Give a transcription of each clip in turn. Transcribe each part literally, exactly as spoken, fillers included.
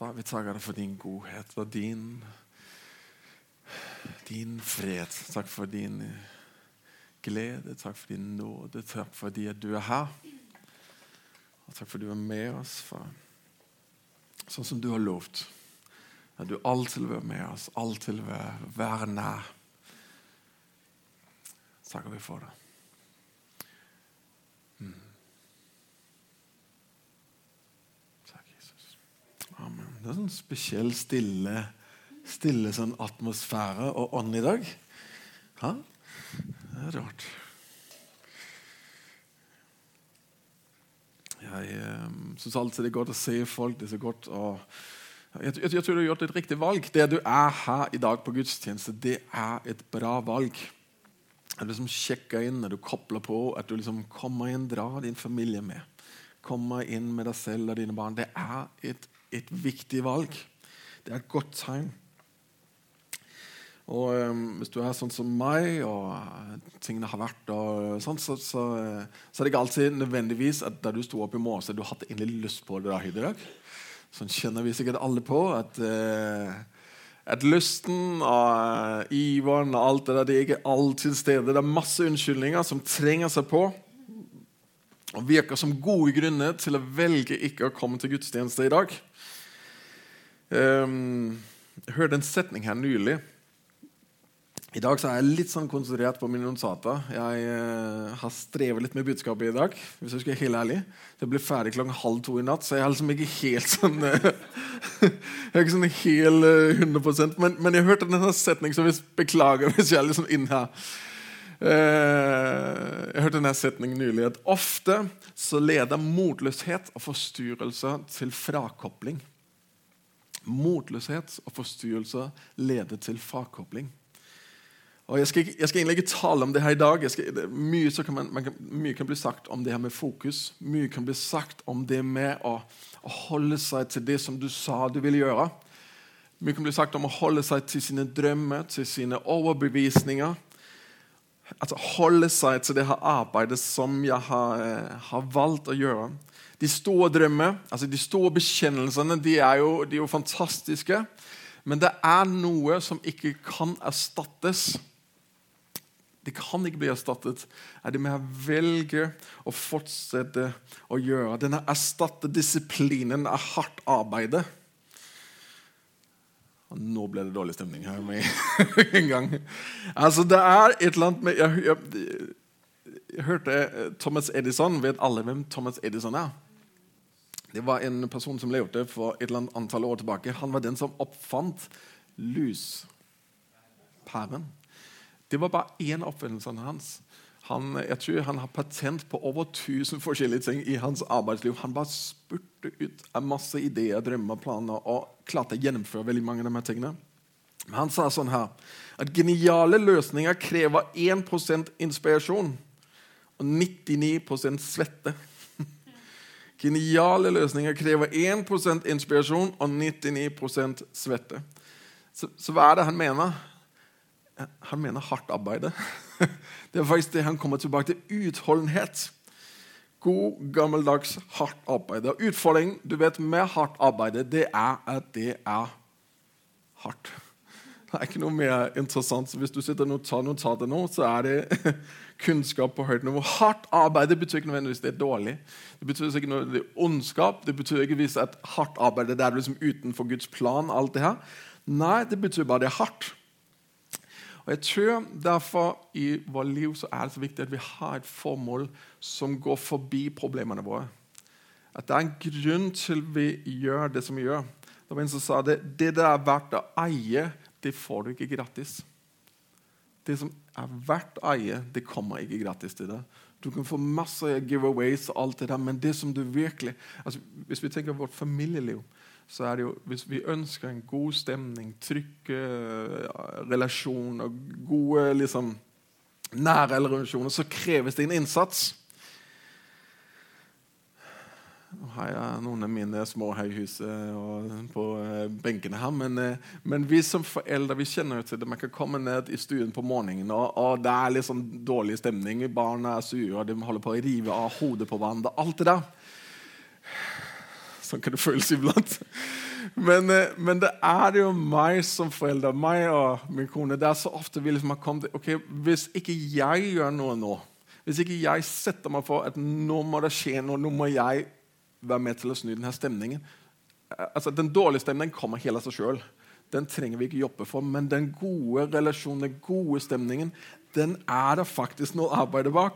Far, vi takker deg for din godhet og din, din fred. Takk for din glede, takk for din nåde, takk fordi at du er her. Og takk for at du er med oss, far. Sånn som du har lovt. At du alltid vil være med oss, alltid vil være nær. Takker vi for det. Mm. Takk, Jesus. Amen. Det er sånn spesiell stille, stille sånn atmosfære og ånd i dag. Ja? Det er rart. Jeg eh, synes alltid det er godt å se folk, det er så godt å... Jeg, jeg, jeg tror du har gjort et riktig valg. Det at du er her i dag på gudstjeneste, det er et bra valg. At du liksom sjekker inn, at du kobler på, at du liksom kommer inn, drar din familie med. Kommer inn med deg selv og dine barn. Det er et, et viktig valg. Det er et godt tegn. Og um, hvis du er sånn som meg, og tingene har vært, og sånn, så, så, så er det ikke alltid nødvendigvis at da du stod opp i morgen, så du hadde egentlig lyst på det da i dag. Sånn kjenner vi sikkert alle på, at, uh, at lysten og iveren og alt det der, det er ikke alltid stedet. Det er masse unnskyldninger som trenger seg på, og virker som gode grunner til å velge ikke å komme til gudstjeneste i dag. Um, jeg hørte en setning her nylig. I dag så er jeg litt sånn konsentrert på mine notater. Jeg uh, har strevet litt med budskapet i dag, hvis jeg skal være helt ærlig. Jeg ble ferdig klokken halv to i natt, så jeg er liksom ikke helt sånn... Uh, jeg er ikke sånn helt uh, hundre prosent, men, men jeg hørte denne setning, så jeg beklager hvis jeg er litt sånn inn her. Uh, jeg hørte denne setningen nylig, at ofte så leder motløshet og forstyrrelse til frakobling. Motløshet og forstyrrelse leder til frakobling. Og jeg skal, jeg skal egentlig ikke tale om det her i dag. Jeg skal, det, mye, så kan man, man kan, mye kan bli sagt om det her med fokus. Mye kan bli sagt om det med å, å holde seg til det som du sa du ville gjøre. Mye kan bli sagt om å holde seg til sine drømmer, til sine overbevisninger. Altså holde seg til det her arbeidet som jeg har, har valgt å gjøre. De store drømmer, altså de store bekjennelsene, de er jo, de er jo fantastiske. Men det er noe som ikke kan erstattes. Det kan ikke bli erstattet. Er det med å velge å fortsette å gjøre. Denne erstattet disiplinen er hardt arbeid. Og nå ble det dårlig stemning her med en gang. Altså det er et eller annet med... Jeg, jeg, jeg hørte Thomas Edison. Vet alle hvem Thomas Edison er? Det var en person som levde for et eller annet antall år tilbake. Han var den som oppfant lyspæren. Det var bare en oppfinnelse hans. Han, jeg tror han har patent på over tusen forskjellige ting i hans arbeidsliv. Han bare spurte ut av masse ideer, drømmer, planer, og klarte å gjennomføre veldig mange av de her tingene. Men han sa sånn her, at geniale løsninger krever en prosent inspirasjon og nittini prosent svette. Geniale løsninger krever en prosent inspirasjon og nittini prosent svette. Så, så hva er det han mener? Han mener hardt arbeid. Det er faktisk det han kommer tilbake til. Utholdenhet. God, gammeldags, hardt arbeid. Og utfordringen, du vet, med hardt arbeid, det er at det er hardt. Det er ikke noe mer interessant. Så hvis du sitter og tar notater nå, så er det kunnskap på høyt nivå. Hardt arbeid, det betyr ikke nødvendigvis det er dårlig. Det betyr ikke noe det er ondskap. Det betyr ikke hvis at hardt arbeid det er liksom utenfor Guds plan, alt det her. Nei, det betyr bare det er hardt. Og jeg tror derfor i vår liv så er det så viktig at vi har et formål som går forbi problemene våre. At det er en grunn til vi gjør det som vi gjør. Det var en som sa det, det der er verdt å eie, det får du ikke gratis. Det som er verdt å eie, det kommer ikke gratis til deg. Du kan få masse giveaways og alt det der, men det som du virkelig... Altså, hvis vi tenker på vårt familieliv, så er det jo, hvis vi ønsker en god stemning, trygge relasjoner, gode, liksom, nære relasjoner, så kreves det en innsats. Nå har jeg noen av mine små her i huset og på benkene her, men, men vi som foreldre, vi kjenner jo til det. Man kan komme ned i stuen på morgenen, og, og det er liksom dårlig stemning. Barna er sure, de holder på å rive av hodet på hverandre. Alt det der. Sånn kan det føles iblant. men, men det er jo meg som forelder, meg og min kone. Det er så ofte vi liksom har kommet til, ok, hvis ikke jeg gjør noe nå, hvis ikke jeg setter meg for at nå må det skje noe, nå må jeg være med til å snu denne stemningen. Altså, den dårlige stemningen kommer helt av seg selv. Den trenger vi ikke jobbe for, men den gode relasjonen, den gode stemningen, den er det faktisk noe arbeid bak.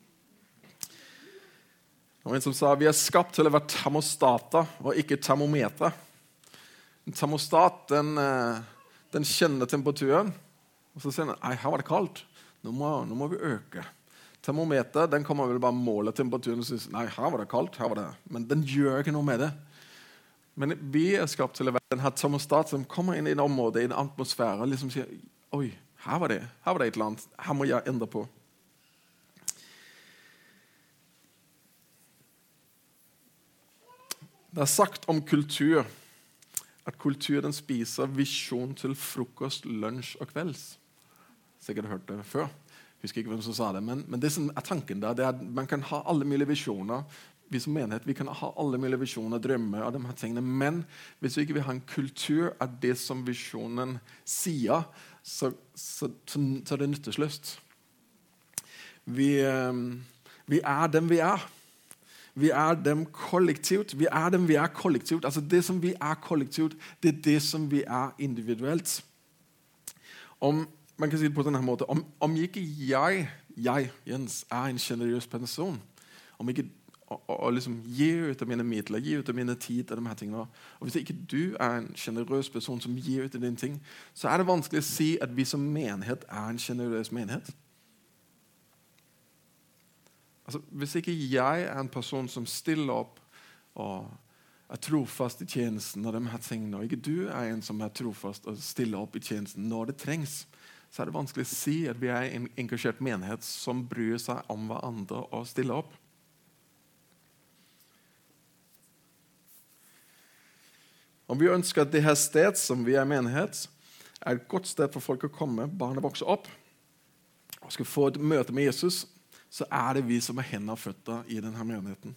Og en som sa, vi er skapt til å være termostater og ikke termometer. En termostat, den, den kjenner temperaturen, og så sier den, nei, her var det kaldt, nå må, nå må vi øke. Termometer, den kommer vel bare måle temperaturen og sier, nei, her var det kaldt, her var det, men den gjør ikke noe med det. Men vi er skapt til å være denne termostat som kommer inn i en område, i en atmosfære, og liksom sier, oi, her var det, her var det et eller annet, her må jeg endre på. Det er sagt om kultur at kulturen spiser visjon til frokost, lunsj og kvelds. Sikkert har hørt det før. Husker ikke hvem som sa det, men, men det som er tanken der, det er at man kan ha alle mulige visjoner. Vi som menighet, vi kan ha alle mulige visjoner, drømmer av de her tingene, men hvis vi ikke vil ha en kultur av det som visjonen sier, så, så, så, så er det nytteløst. Vi, vi er dem vi er. Vi er dem kollektivt. Vi er dem vi er kollektivt. Altså det som vi er kollektivt, det er det som vi er individuelt. Om, man kan si det på denne måten, om, om ikke jeg, jeg, Jens, er en generøs person, om ikke og, og liksom gi ut av mine midler, gi ut av mine tid og de her tingene, og hvis ikke du er en generøs person som gir ut av dine ting, så er det vanskelig å si at vi som menighet er en generøs menighet. Altså, hvis ikke jeg er en person som stiller opp og er trofast i tjenesten og de her tingene, og ikke du er en som er trofast og stiller opp i tjenesten når det trengs, så er det vanskelig å si at vi er en engasjert menighet som bryr seg om hverandre og stiller opp. Om vi ønsker at det her sted som vi er menighet, er et godt sted for folk å komme, barna vokser opp, og skal få et møte med Jesus, så er det vi som er hender og føtter i denne menigheten.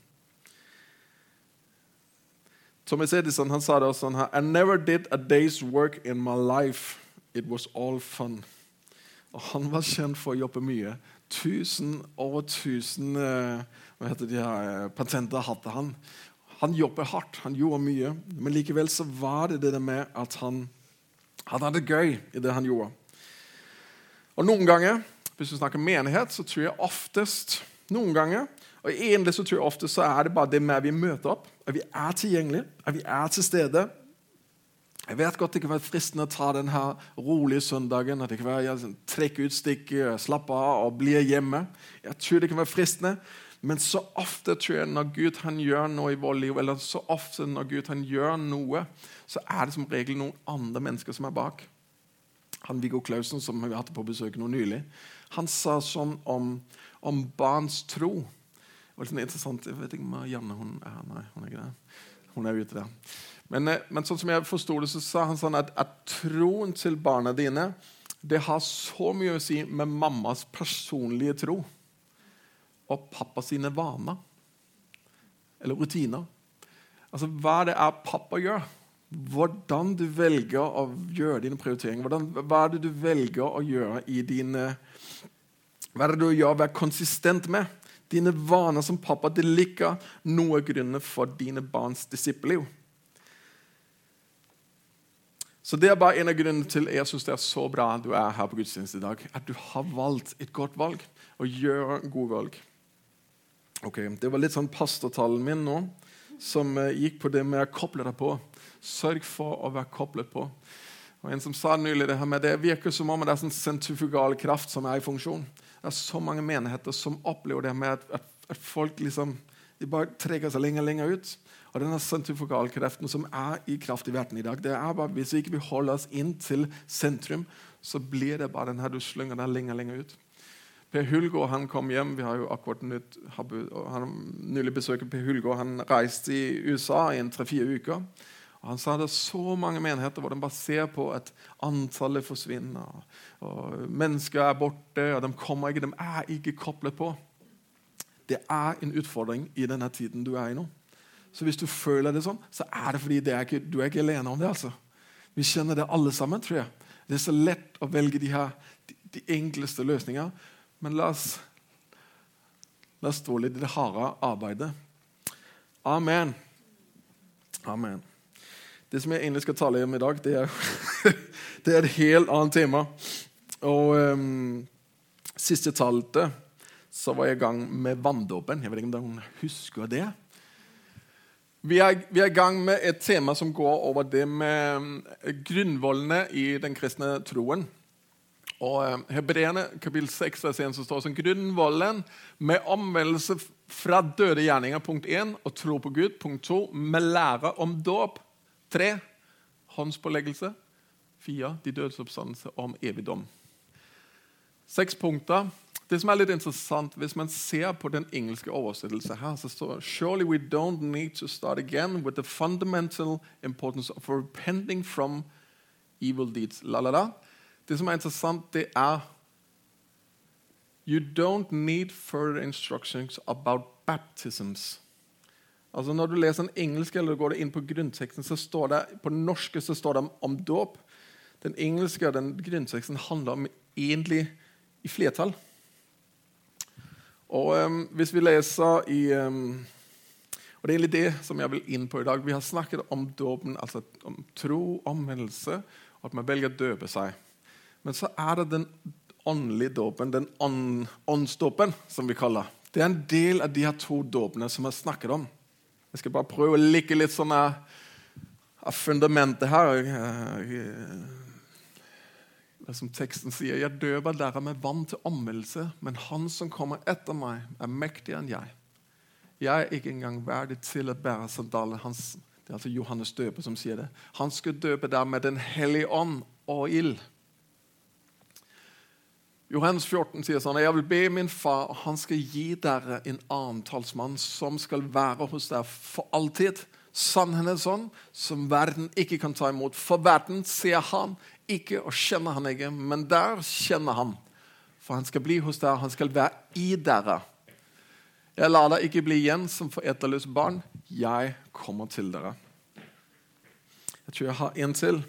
Thomas Edison, han sa det også sånn her, I never did a day's work in my life. It was all fun. Og han var kjent for å jobbe mye. Tusen over tusen uh, hva heter de her, patenter hadde han. Han jobbet hardt, han gjorde mye, men likevel så var det det med at han, han hadde det gøy i det han gjorde. Og noen ganger, hvis vi snakker menighet, så tror jeg oftest, noen ganger, og egentlig så tror jeg oftest så er det bare det med at vi møter opp, at vi er tilgjengelige, at vi er til stede. Jeg vet godt det kan være fristende å ta den her rolige søndagen, at det kan være ja, trekke ut stikket, slappe av og bli hjemme. Jeg tror det kan være fristende, men så ofte tror jeg når Gud han gjør noe i vår liv, eller så ofte når Gud han gjør noe, så er det som regel noen andre mennesker som er bak. Han Viggo Klausen, som vi hadde på besøk nå nylig, han sa sånn om, om barns tro. Det var litt interessant. Jeg vet ikke om Janne hun er her. Nei, hun er ikke der. Hun er ute der. Men, men sånn som jeg forstod det, så sa han sånn at, at troen til barna dine, det har så mye å si med mammas personlige tro og pappa sine vaner eller rutiner. Altså, hva det er pappa gjør, hvordan du velger å gjøre dine prioriteringer, hvordan, hva er det du velger å gjøre i dine, hva er det du gjør å være konsistent med? Dine vaner som pappa, det ligger noe grunner for dine barns disippelliv. Så det er bare en av grunnene til jeg synes det er så bra at du er her på gudstjeneste i dag, at du har valgt et godt valg, og gjør gode valg. Ok, det var litt sånn pastortalen min nå, som gikk på det med å koble deg på. Sørg for å være koblet på. Og en som sa nylig det her med det virker som om det er en sentrifugal kraft som er i funksjon. Det er så mange menigheter som opplever det med at, at, at folk liksom, de bare trekker seg lenger og lenger ut. Og denne sentrifugalkraften som er i kraft i verden i dag, det er bare hvis vi ikke vil holde oss inn til sentrum, så blir det bare den her du slynger der lenger og lenger ut. Per Hulgaard, han kom hjem, vi har jo akkurat nytt, han nylig besøkt Per Hulgaard, han reiste i U S A i en tre-fire uker, og han sa det er så mange menigheter hvor de bare ser på at antallet forsvinner, og, og mennesker er borte, og de kommer ikke, de er ikke koblet på. Det er en utfordring i denne tiden du er i nå. Så hvis du føler det sånn, så er det fordi det er ikke, du er ikke alene om det. altså. Vi kjenner det alle sammen, tror jeg. Det er så lett å velge de her, de, de enkleste løsninger. Men la oss, la oss stå litt i det harde arbeidet. Amen. Amen. Det som jeg egentlig skal tale om i dag, det er, det er et helt annet tema. Og um, sist jeg talte, så var jeg i gang med vanndåpen. Jeg vet ikke om noen husker det. Vi er, vi er i gang med et tema som går over det med grunnvollene i den kristne troen. Og Hebreerne, kapittel seks, vers én, så står det som grunnvollen med omvendelse fra døde gjerninger, punkt én, og tro på Gud, punkt to, med lære om dåp, tre, håndspåleggelse, fire, de dødes oppstandelse om evigdom. Seks punkter. Det som er litt interessant, hvis man ser på den engelske oversettelsen her, så står det «Surely we don't need to start again with the fundamental importance of repenting from evil deeds». La, la, la. Det som er interessant, det er «You don't need further instructions about baptisms». Altså når du leser den engelske, eller går det inn på grunnteksten, så står det, på den norske så står det om dåp. Den engelske, den grunnteksten handler om egentlig i flertall. Og um, hvis vi leser i um, og det er egentlig det som jeg vil inn på i dag. Vi har snakket om dåpen, altså om tro, omvendelse, og at man velger å døpe seg. Men så er det den åndelige dåpen, den ånd, åndsdåpen som vi kaller. Det er en del av de her to dåpene som jeg snakket om. Jeg skal bare prøve å like litt sånn av fundamentet her. Som teksten sier, jeg døper dere med vann til omvendelse, men han som kommer etter meg er mektigere enn jeg. Jeg er ikke engang verdig til å bære sandalen hans. Det er altså Johannes døper som sier det. Han skal døpe der med den hellige ånd og ild. Johannes fjorten sier sånn, jeg vil be min far, og han skal gi dere en annen talsmann som skal være hos dere for alltid. Sannheten er sånn som verden ikke kan ta imot. For verden ser han ikke og kjenner han ikke, men der kjenner han. For han skal bli hos dere, han skal være i dere. Jeg lar dere ikke bli igjen som foreldreløse barn. Jeg kommer til dere. Jeg tror jeg har en til.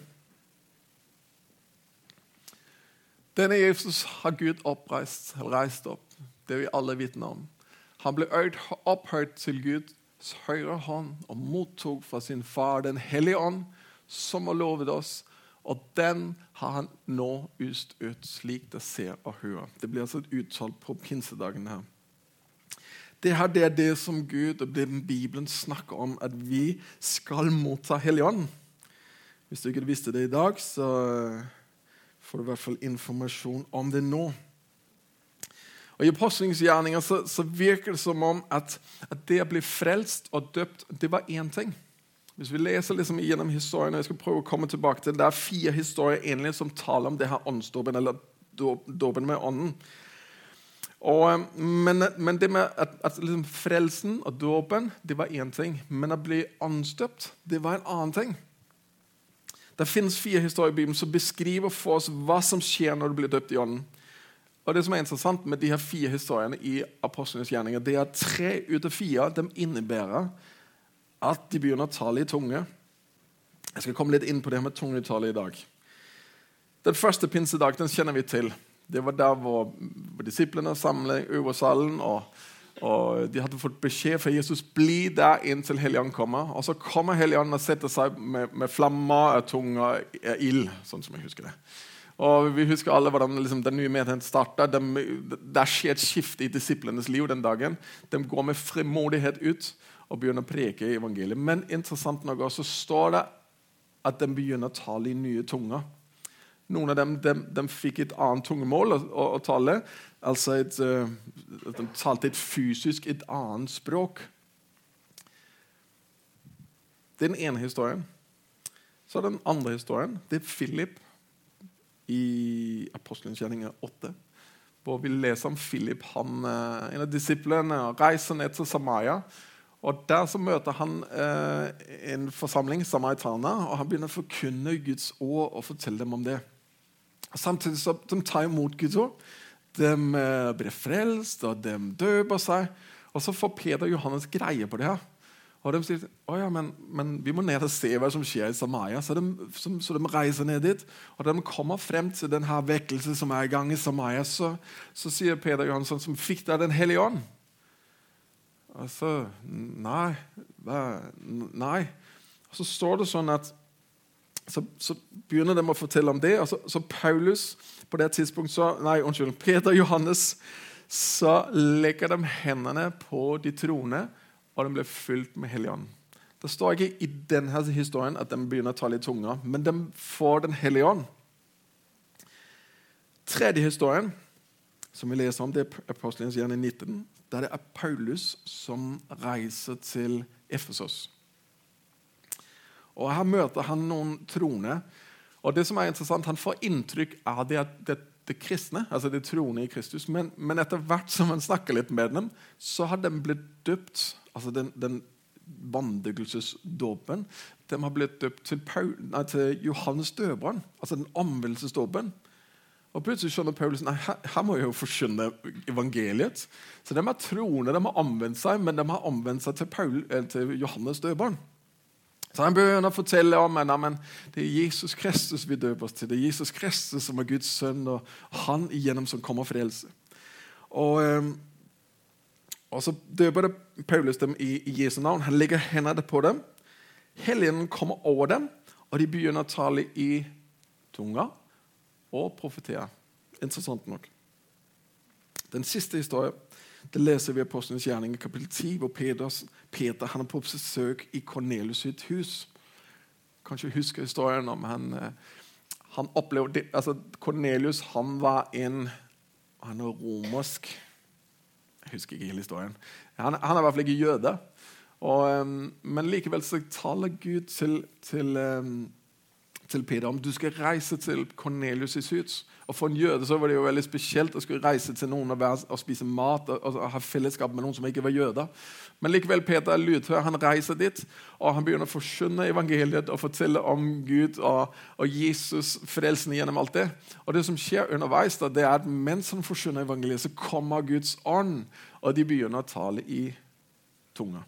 Denne Jesus har Gud oppreist, reist opp. Det vi alle vitner om. Han ble opphøyd til Guds høyre hånd og mottok fra sin far den hellige ånd som har lovet oss. Og den har han nå ut ut slik det ser og hører. Det blir altså et uttalt på pinsedagen her. Det her det er det som Gud og det Bibelen snakker om, at vi skal motta hellig ånd. Hvis du ikke visste det i dag, så får du i hvert fall informasjon om det nå. Og i apostlingsgjerninger så, så virker det som om at, at det å bli frelst og døpt, det var én ting. Hvis vi leser liksom gjennom historien, og jeg skal prøve å komme tilbake til det, det er fire historier egentlig som taler om det her åndsdåpen, eller dåpen med ånden. Og, men, men det med at, at liksom frelsen og dåpen, det var én ting. Men å bli åndsdøpt, det var en annen ting. Det finnes fire historier i Bibelen som beskriver for oss hva som skjer når du blir døpt i ånden. Og det som er interessant med de her fire historiene i apostlenes gjerninger, det er at tre ut av fire, de innebærer at de begynner å tale i tunge. Jeg skal komme litt inn på det med tungetale i dag. Den første pinsedag, den kjenner vi til. Det var der hvor disiplene samlet i øversalen, og, og de hadde fått beskjed fra Jesus, bli der inntil Helligånden kommer. Og så kommer Helligånden og setter seg med, med flammer, tunge, ild, sånn som jeg husker det. Og vi husker alle hvordan liksom, den nye menigheten startet. De, der skjer et skifte i disiplenes liv den dagen. De går med frimodighet ut og begynner å preke i evangeliet. Men interessant nok også står det at de begynner å tale i nye tunger. Noen av dem de, de fikk et annet tungemål å, å, å tale. Altså et, uh, de talte et fysisk, et annet språk. Det er den ene historien. Så er den andre historien. Det er Philip i Apostelens gjerninger åtte. Hvor vi leser om Philip, han, en av disiplene, reiser ned til Samaria. Og der så møter han eh, en forsamling, samaritaner, og han begynner å forkynne Guds ord og fortelle dem om det. Samtidig så de tar imot Guds ord. De eh, blir frelst, og de døper seg. Og så får Peter og Johannes greie på det her. Og de sier, å ja, men, men vi må ned og se hva som skjer i Samaria. Så de, så, så de reiser ned dit, og da de kommer frem til denne vekkelse som er i gang i Samaria, så, så sier Peter Johansson, som fikk der den hellige ånd. Altså, nei, hva? Nei. Og så står det sånn at Så, så begynner de å fortelle om det. Og så, så Paulus, på det tidspunkt, så, nei, unnskyld, Peter og Johannes, så legger de hendene på de troende, og de blir fylt med Helligånden. Det står ikke i denne historien at de begynner å tale i tunga, men de får den Hellige Ånd. Tredje historien, som vi leser om, det er Apostelens gjerning nitten, der det er Paulus som reiser til Efesos. Og her møter han noen troende. Og det som er interessant, han får inntrykk av det at det, det kristne, altså det troende i Kristus, men, men etter hvert som han snakker litt med dem, så har de blitt døpt, altså den, den vanndøkelsesdåpen, de har blitt døpt til, Paul, nei, til Johannes døperen, altså den omvendelsesdåpen. Og plutselig skjønner Paulus, nei, her, her må jeg jo forkynne evangeliet. Så de er troende, de har omvendt seg, men de har omvendt seg til, Paul, til Johannes døperen. Så han begynner å fortelle om at men det er Jesus Kristus vi døper oss til. Det er Jesus Kristus som er Guds sønn, og han igjennom som kommer frelse. Og, og så døper det Paulus dem i, i Jesu navn. Han legger hendene på dem. Helligånden kommer over dem, og de begynner å tale i tunga og profetere. Interessant nok. Den siste historien, det leser vi i Apostelens gjerning i kapittel ti, hvor Peters, Peter han er på besøk i Cornelius sitt hus. Kanskje husker historien om han, han opplevde, altså Cornelius han var en, han er romersk, jeg husker ikke hele historien, han, han er i hvert fall ikke jøde, og, men likevel så taler Gud til, til, til Peter om du skal reise til Cornelius sitt hus. Og for en jøde så var det jo veldig spesielt å skulle reise til noen og, være, og spise mat og, og ha fellesskap med noen som ikke var jøder. Men likevel Peter er lydhør, han reiser dit, og han begynner å forkynne evangeliet og fortelle om Gud og, og Jesus, frelsen gjennom alt det. Og det som skjer underveis da, det er at mens han forkynner evangeliet, så kommer Guds ånd, og de begynner å tale i tunga.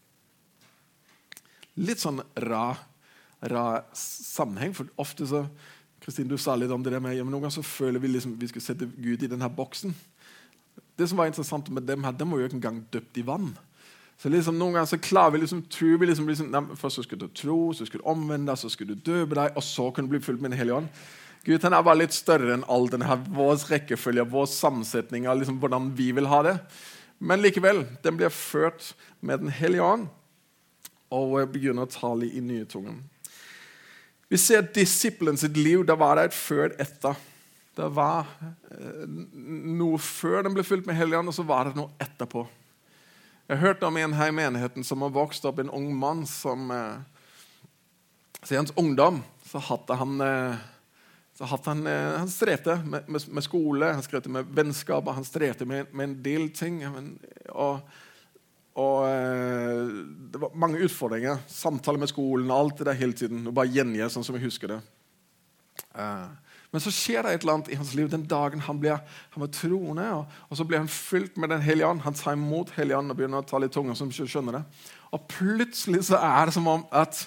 Litt sånn rar, rar sammenheng, for ofte så Kristin, du sa litt om det der med, ja, men noen ganger så føler vi liksom vi skal sette Gud i denne boksen. Det som var interessant med dem her, dem var jo ikke engang døpt i vann. Så liksom noen ganger så klarer vi liksom, tror vi liksom, liksom nei, først så skulle du tro, så skulle du omvende, så skulle du døpe deg, og så kunne du bli fulgt med den hellige ånd. Gud, han er bare litt større enn all denne vår rekkefølge, vår sammensetning, liksom hvordan vi vil ha det. Men likevel, den blir ført med den hellige ånd, og begynner å tale i nye tungen. Vi ser disippelen sitt liv, da var det et før og etter. Det var eh, noe før den ble fylt med Helligånden, og så var det noe etterpå. Jeg hørte om en her i menigheten som har vokst opp en ung mann som, eh, så i hans ungdom, så hadde han, eh, så hadde han, eh, han strete med, med, med skole, han strete med vennskap, han strete med, med en del ting, men, og Og eh, det var mange utfordringer. Samtaler med skolen, alt det der hele tiden. Og bare gjengjør sånn som jeg husker det. Eh, men så skjer det et eller annet i hans liv den dagen han blir, han var troende, og, og så blir han fylt med den hellige ånd. Han tar imot hellige ånd og begynner å tale i tunga som ikke skjønner det. Og plutselig så er det som om at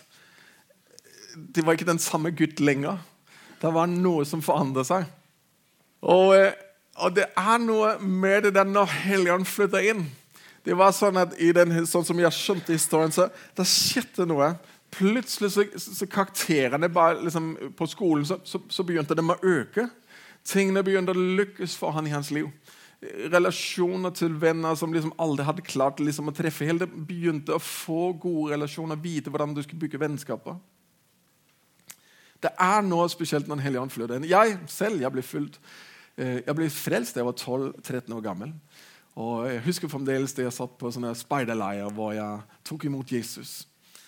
det var ikke den samme Gud lenger. Det var noe som forandret seg. Og, og det er noe med det der når hellige ånd flytter inn. Det var sånn at i den, sånn som jeg skjønte i historien, så det skjedde noe. Plutselig så, så karakterene bare liksom, på skolen, så, så, så begynte de å øke. Tingene begynte å lykkes for han i hans liv. Relasjoner til venner som liksom aldri hadde klart liksom, å treffe helt, det begynte å få gode relasjoner, vite hvordan du skulle bygge vennskaper. Det er noe spesielt når en hellig ånd flytter inn. Jeg selv, jeg ble fulgt, jeg ble frelst da jeg var tolv tretten år gammel. Og jeg husker fremdeles det jeg satt på sånne speiderleier hvor jeg tok imot Jesus.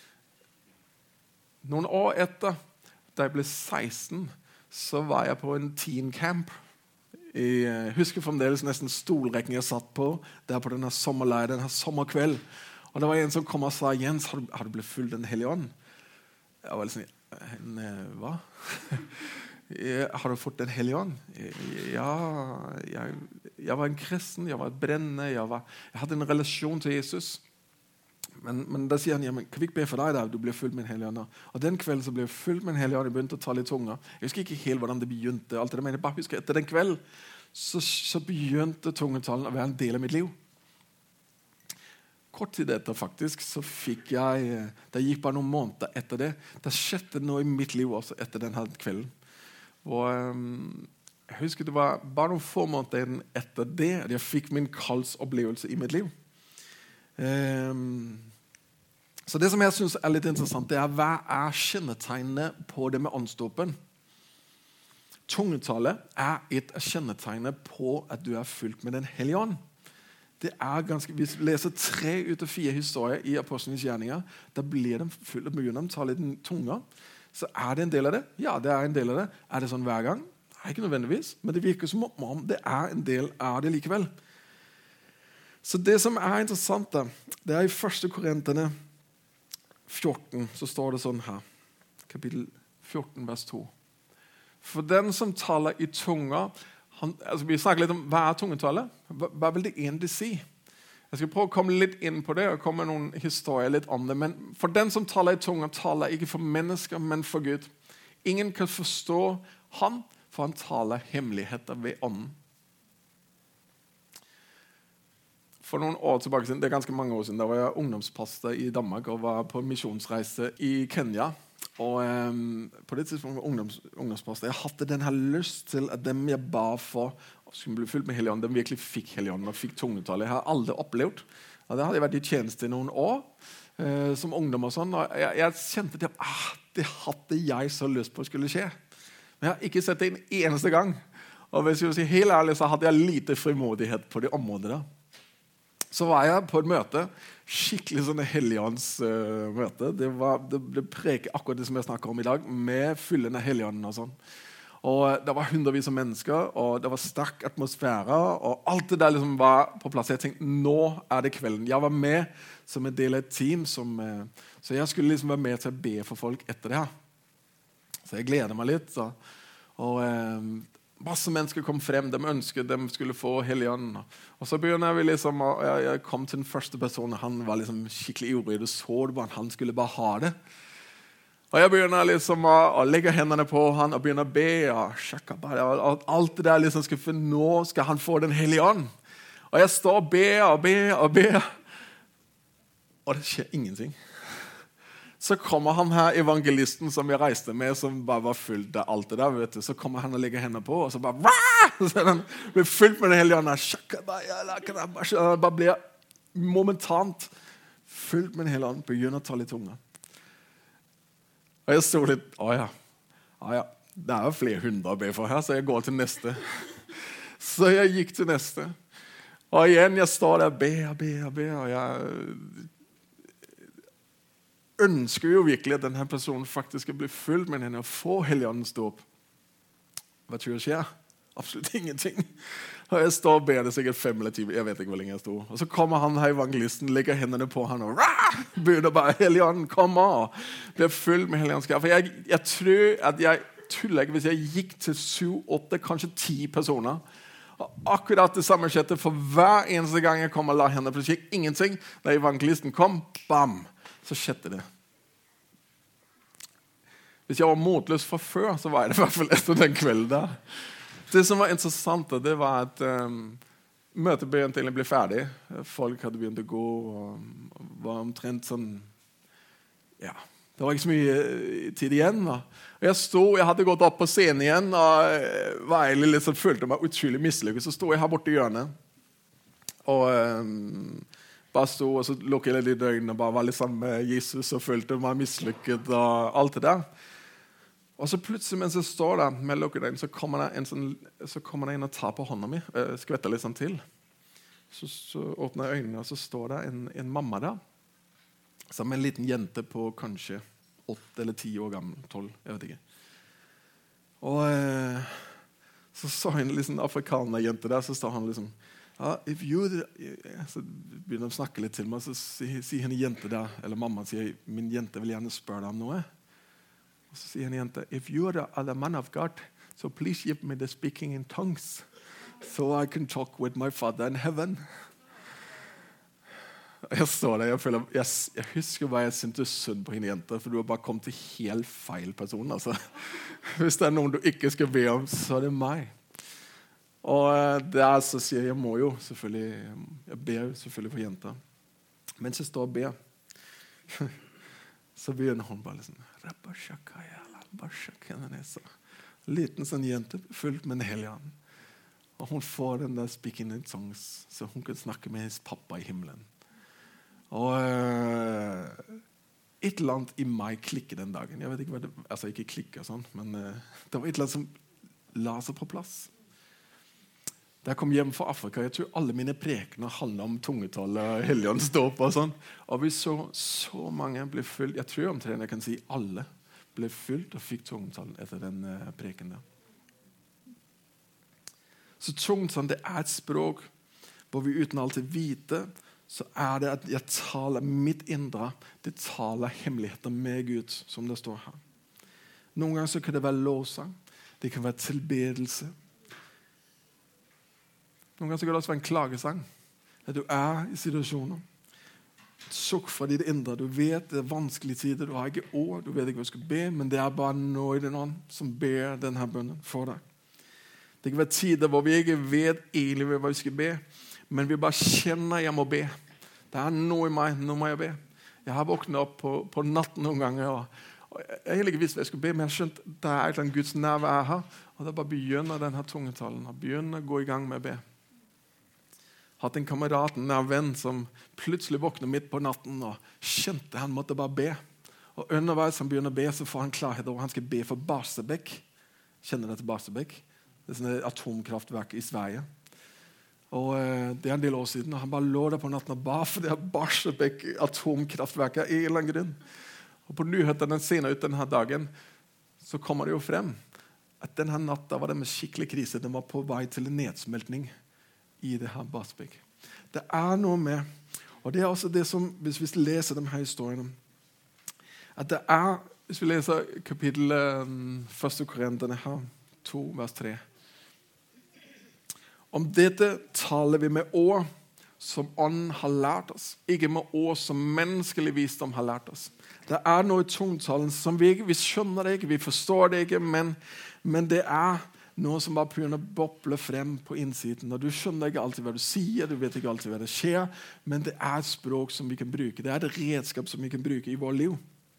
Noen år etter, da jeg ble seksten, så var jeg på en teen camp. Jeg husker fremdeles nesten stolrekken jeg satt på, der på denne sommerleiren, denne sommerkveld. Og det var en som kom og sa, Jens, har du, har du blitt fulgt den hellige ånd? Jeg var litt sånn, hva? Har du fått den hellige ånd? Ja, jeg, jeg var en kristen, jeg var et brennende, jeg, var, jeg hadde en relasjon til Jesus. Men, men da sier han, ja, men kan vi ikke be for deg da? Du blir fullt med en hellig ånd. Og den kvelden så ble jeg fullt med en hellig ånd. Jeg begynte å tale i tunga. Jeg husker ikke helt hvordan det begynte. Alt det, men jeg bare husker etter den kvelden så, så begynte tungetalen å være en del av mitt liv. Kort tid etter faktisk, så fikk jeg, det gikk bare noen måneder etter det, det skjedde noe i mitt liv også etter denne kvelden. Og um, jeg husker det var bare noen få måneder etter det, at jeg fikk min kallsopplevelse i mitt liv. Um, så det som jeg synes er litt interessant, det er hva er kjennetegnet på det med åndsdåpen? Tungetale er et kjennetegn på at du er fylt med den hellige ånd. Det er ganske, hvis vi leser tre ut av fire historier i Apostlenes gjerninger, da blir de full av begynner de å tale i tunga. Så er det en del av det? Ja, det er en del av det. Er det sånn hver gang? Nei, ikke nødvendigvis, men det virker som om det er en del av det likevel. Så det som er interessant da, det er i første Korinterne fjorten, så står det sånn her, kapittel fjorten, vers to. For den som taler i tunga, han, altså vi snakker litt om hva er tungetale? Hva, hva vil det egentlig si? Jeg skal prøve å komme litt inn på det, og komme med noen historier litt om det. Men for den som taler i tunga, taler ikke for mennesker, men for Gud. Ingen kan forstå han, for han taler hemmeligheter ved ånden. For noen år tilbake, det er ganske mange år siden, da var jeg ungdomspastor i Danmark og var på misjonsreise i Kenya. Og um, på det tidspunktet ungdoms, ungdomspastor, jeg hadde den her lyst til at dem jeg ba for skulle bli fylt med Helligånd, dem virkelig fikk Helligånd og fikk tungetale. Jeg har aldri opplevd. Og det hadde jeg vært i tjeneste i noen år uh, som ungdom og sånn. Og jeg, jeg kjente at ah, det hadde jeg så lyst på å skulle skje. Men jeg har ikke sett det en eneste gang. Og hvis jeg vil si helt ærlig, så hadde jeg lite frimodighet på det området der. Så var jeg på et møte, skikkelig sånn helligåndsmøte. Uh, det, var, det ble preket akkurat det som jeg snakker om i dag, med fyllende helligånden og sånn. Og uh, det var hundrevis av mennesker, og det var sterk atmosfære, og alt det der liksom var på plass. Jeg tenkte, nå er det kvelden. Jeg var med som en del av et team, som, uh, så jeg skulle liksom være med til å be for folk etter det her. Så jeg gleder meg litt. Så, og... Uh, masse mennesker kom frem, de ønsket de skulle få Helligånden. Og så begynner vi liksom, og jeg, jeg kom til den første personen, han var liksom skikkelig ivrig, du så det bare, han skulle bare ha det. Og jeg begynner liksom å, å legge hendene på han, og begynner å be, og sjekke bare, og alt det der liksom, skal, for nå skal han få den Helligånden. Og jeg står og ber, og ber, og ber, og det skjer ingenting. Så kommer han her, evangelisten som jeg reiste med, som bare var fullt av alt det der, vet du. Så kommer han og legger hendene på, og så bare, Wah! Så han blir fullt med den hellige ånden. Han bare blir momentant fullt med den hellige ånden, begynner å ta litt tunga. Og jeg stod litt, å ja, å ja, det er jo flere hundre å be for her, så jeg går til neste. Så jeg gikk til neste. Og igjen, jeg står der, be, be, be, og jeg... ønsker jo virkelig at denne personen faktisk skal bli full med henne og få Helligåndens dåp. Hva tror jeg skjer? Absolutt ingenting. Og jeg står og ber det sikkert fem eller ti, jeg vet ikke hvor lenge jeg stod. Og så kommer han her, evangelisten, legger hendene på han og rah! Begynner bare, Helligånden kommer og blir full med Helligåndens kraft. For jeg, jeg tror at jeg tuller ikke hvis jeg gikk til syv, åtte, kanskje ti personer. Og akkurat det samme skjedde for hver eneste gang jeg kom og la hendene på det, skjedde ingenting. Da evangelisten kom, bam! Så skjedde det. Hvis jeg var motløs fra før, så var jeg det i hvert fall etter den kvelden der. Det som var interessant, det var at um, møtet begynte egentlig å bli ferdig. Folk hadde begynt å gå, og var omtrent sånn, ja, det var ikke så mye tid igjen. Da. Og jeg stod, jeg hadde gått opp på scenen igjen, og var egentlig litt sånn, følte meg utrolig mislykket. Så stod jeg her borte i hjørnet, og... Um, bare stod og så lukket jeg litt øynene og bare var litt sammen med Jesus og følte meg mislykket og alt det der. Og så plutselig mens jeg står der med lukket øynene, så kommer det en sånn, så kommer det inn og tar på hånda mi, skvetter litt sånn til. Så, så åpner jeg øynene, og så står det en, en mamma der, som en liten jente på kanskje åtte eller ti år gammel, tolv, jeg vet ikke. Og eh, så så en liksom afrikaner-jente der, så står han liksom, Uh, if you, så begynner de å snakke litt til meg, så sier, sier henne jente der, eller mamma sier, min jente vil gjerne spørre deg om noe. Og så sier henne jente, if you are the man of God, so please give me the speaking in tongues, so I can talk with my father in heaven. Jeg står der, jeg, føler, jeg, jeg husker hva jeg syntes synd på henne jenter, for du har bare kommet til helt feil person. Altså. Hvis det er noen du ikke skal be om, så er det meg. Og der så sier jeg, jeg må jo selvfølgelig, jeg ber selvfølgelig for jenter. Mens jeg står og ber, så begynner hun bare liksom, liten sånn jente, fullt med en helgen. Og hun får den der speaking in tongues, så hun kan snakke med hennes pappa i himmelen. Og uh, et eller annet i meg klikket den dagen. Jeg vet ikke hva det, altså ikke klikket sånn, men uh, det var et eller annet som la seg på plass. Da jeg kom hjem fra Afrika, jeg tror alle mine prekener handlet om tungetall og helligåndsdåp og sånn. Og vi så så mange ble fylt, jeg tror omtrent jeg kan si alle ble fylt og fikk tungetall etter den uh, preken der. Så tungetall, det er et språk hvor vi uten alltid vite, så er det at jeg taler mitt indre, det taler hemmeligheter med Gud, som det står her. Noen ganger så kan det være lovsang, det kan være tilbedelse. Noen ganger så kan det også være en klagesang, at du er i situasjoner. Sukk fra ditt indre, du vet det er vanskelige tider, du har ikke ord, du vet ikke hva du skal be, men det er bare noe i den ånd som ber denne bønnen for deg. Det kan være tider hvor vi ikke vet egentlig hva vi skal be, men vi bare kjenner jeg må be. Det er noe i meg, nå må jeg be. Jeg har våknet opp på, på natten noen ganger, og, og jeg egentlig ikke visste hva jeg skulle be, men jeg skjønte at det er et eller annet Guds nærvær her, og da bare begynner denne tungetalen, og begynner å gå i gang med å be. Hatt en kamerat, en nær venn, som plutselig våkner midt på natten, og kjente han måtte bare be. Og underveis han begynner å be, så får han klarhet over han skal be for Barsebäck. Kjenner du til Barsebäck? Det er sånn et atomkraftverk i Sverige. Og eh, det er en del år siden, og han bare lå der på natten og ba for det her Barsebäck atomkraftverket i en eller annen grunn. Og på nyhetene senere ut denne dagen, så kommer det jo frem at denne natta var det med skikkelig krise. Den var på vei til en nedsmeltning i det her Barsebäck. Det er noe med, og det er også det som, hvis vi leser de her historiene, at det er, hvis vi leser kapittel um, første Korinterne her, to vers tre, om dette taler vi med ord som ånden har lært oss, ikke med ord som menneskelig visdom har lært oss. Det er noe i tungtalen som vi ikke, vi skjønner det ikke, vi forstår det ikke, men, men det er noe som bare begynner å boble frem på innsiden. Og du skjønner ikke alltid hva du sier, du vet ikke alltid hva det skjer, men det er et språk som vi kan bruke. Det er et redskap som vi kan bruke i vår liv.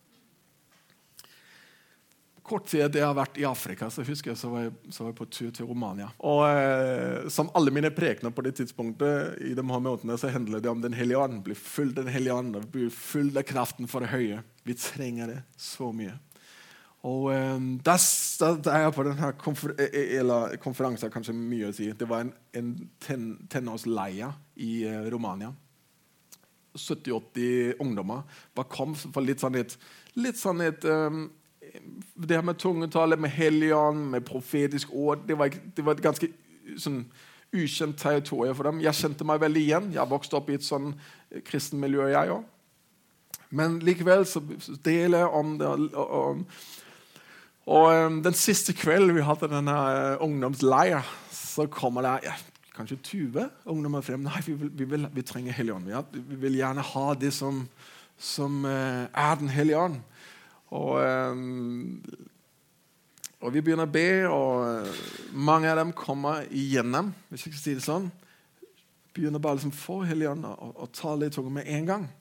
Kort tid det har vært i Afrika, så husker jeg så var jeg, så var jeg på tur til Romania. Og eh, som alle mine prekener på det tidspunktet, i de her møtene, så handler det om den hellige ånd. Bli full av den hellige ånd, bli full av kraften for det høye. Vi trenger det så mye. Og eh, da er jeg på denne konfer eller konferansen, kanskje mye å si. Det var en, en ten tenårsleie i eh, Romania. sytti åtti ungdommer bare kom for litt sånn et, litt sånn et um, det her med tungetale, med helgen, med profetisk ord, det var, det var et ganske sånn, ukjent territorium for dem. Jeg kjente meg veldig igjen. Jeg vokste opp i et sånn kristen miljø, jeg også. Men likevel så deler jeg om det. Og, og, og um, den siste kvelden vi hadde denne uh, ungdomsleir, så kommer det ja, kanskje tyve ungdommer frem. Nei, vi, vil, vi, vil, vi trenger helgen. Ja? Vi vil gjerne ha det som, som uh, er den hellige ånd. Og, um, og vi begynner å be, og mange av dem kommer igjennom, hvis jeg skal si det sånn, begynner bare liksom for helgen og, og ta litt tunge med en gang.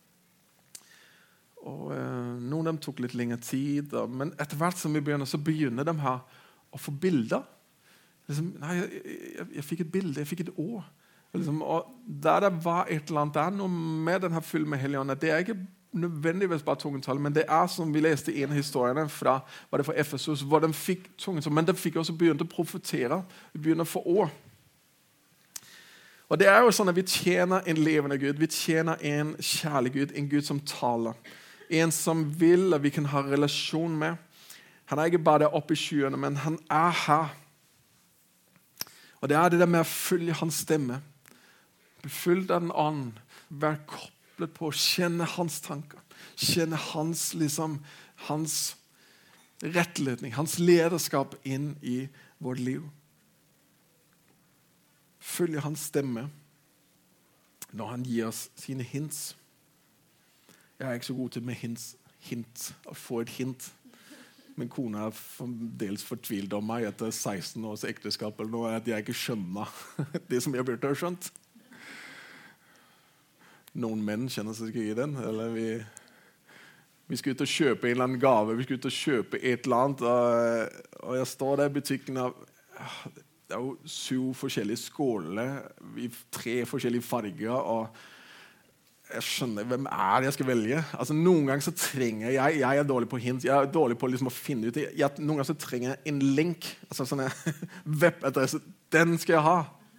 Og uh, noen av dem tok litt lengre tid, og, men etter hvert som vi begynner, så begynner de her å få bilder. Liksom, nei, jeg, jeg, jeg fikk et bilde, jeg fikk et ord. Og, liksom, og der det var et eller annet, det er noe med denne fyllen med helgen, det er ikke nødvendigvis bare tungetall, men det er som vi leste i en historie fra, var det fra Efesus, hvor de fikk tungetall, men de fikk også begynt å profetere, de begynner å få ord. Og det er jo sånn at vi tjener en levende Gud, vi tjener en kjærlig Gud, en Gud som taler, en som vil at vi kan ha relasjon med. Han er ikke bare der oppe i skyene, men han er her. Og det er det der med å følge hans stemme, befylt av den ånd, være koblet på å kjenne hans tanker, kjenne hans, liksom, hans rettledning, hans lederskap inn i vårt liv. Følge hans stemme. når han gir oss sine hints. Jeg er ikke så god til med hints, hint, å få et hint. Min kone er dels fortvilt om meg etter seksten års ekteskap, eller noe, at jeg ikke skjønner det som jeg burde ha skjønt. Noen menn kjenner seg ikke i den, eller vi, vi skal ut og kjøpe en eller annen gave, vi skal ut og kjøpe et eller annet, og, og jeg står der i butikken av, det er jo syv forskjellige skåler, i tre forskjellige farger, og jeg skjønner, hvem er det jeg skal velge? Altså, noen ganger så trenger jeg, jeg er dårlig på hint, jeg er dårlig på liksom å finne ut, jeg, noen ganger så trenger jeg en link, altså sånn en webadresse, den skal jeg ha.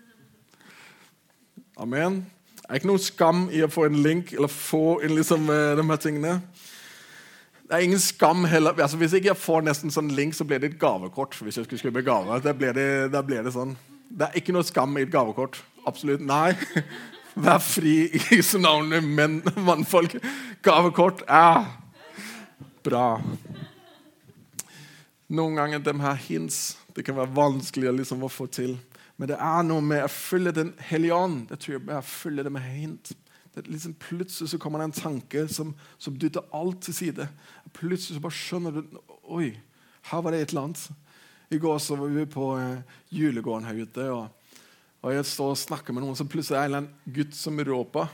Amen. Det er ikke noen skam i å få en link, eller få en liksom de her tingene. Det er ingen skam heller, altså hvis ikke jeg får nesten sånn link, så blir det et gavekort, hvis jeg skulle kjøpe gave, da blir det, da blir det sånn. Det er ikke noe skam i et gavekort, absolutt, nei. Vær fri i Jesu navn, menn, mannfolk. Gavekort, ja. Bra. Noen ganger de her hints, det kan være vanskelig liksom å få til. Men det er noe med å følge den hellige ånd. Det tror jeg bare følge det med hint. Det er liksom plutselig så kommer det en tanke som, som dytter alt til side. Plutselig så bare skjønner du, oi, her var det et eller annet. I går så var vi på uh, julegården her ute, og Og jeg står og snakker med noen, så plutselig er det en eller annen gutt som råper.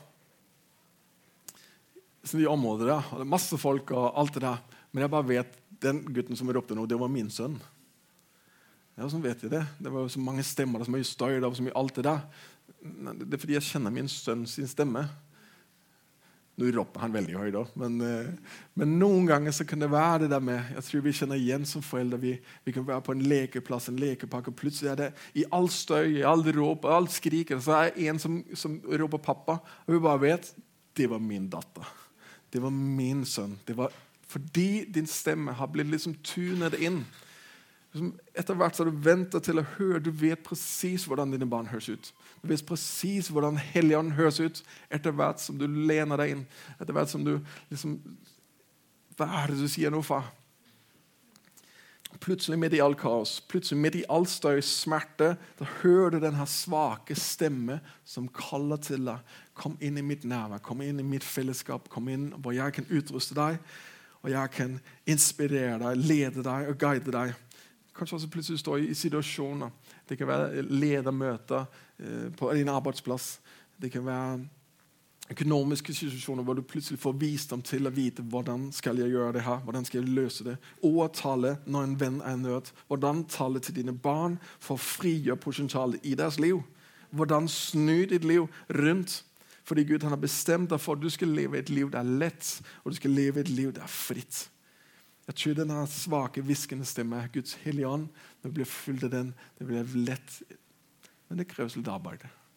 Så i området der, og det er masse folk og alt det der. Men jeg bare vet, den gutten som råpte nå, det var min sønn. Ja, sånn vet jeg det. Det var jo så mange stemmer, det var så mye støy, det var så mye alt det der. Det er fordi jeg kjenner min sønn sin stemme. Nå råper han veldig høyt da, men, men noen ganger så kan det være det der med, jeg tror vi kjenner igjen som foreldre, vi, vi kan være på en lekeplass, en lekepark, og plutselig er det i all støy, i all råp, all skriker, så er det en som, som råper pappa, og vi bare vet, det var min datter, det var min sønn, det var fordi din stemme har blitt liksom tunet inn. Etter hvert så har du ventet til å høre, du vet precis hvordan dine barn høres ut. Du vet precis hvordan Helligånden høres ut etter hvert som du lener deg inn. Etter hvert som du liksom, hva er det du sier nå, far? Plutselig midt i all kaos, plutselig midt i all støy, smerte, da hører du den her svake stemme som kaller til deg. Kom inn i mitt nærvær, kom inn i mitt fellesskap, kom inn hvor jeg kan utruste deg, og jeg kan inspirere deg, lede deg og guide deg. Kanskje også plutselig stå i situasjoner. Det kan være ledermøter eh, på din arbeidsplass. Det kan være økonomiske situasjoner hvor du plutselig får visdom til å vite hvordan skal jeg gjøre det her, hvordan skal jeg løse det. Og tale når en venn er nødt. Hvordan tale til dine barn for å frigjøre potensialet i deres liv. Hvordan snu ditt liv rundt. Fordi Gud han har bestemt deg for at du skal leve et liv der er lett, og du skal leve et liv der er fritt. Jeg tror denne svake, viskende stemme, Guds hellige ånd, når vi blir fulgt av den, det blir lett, men det kreves litt arbeid.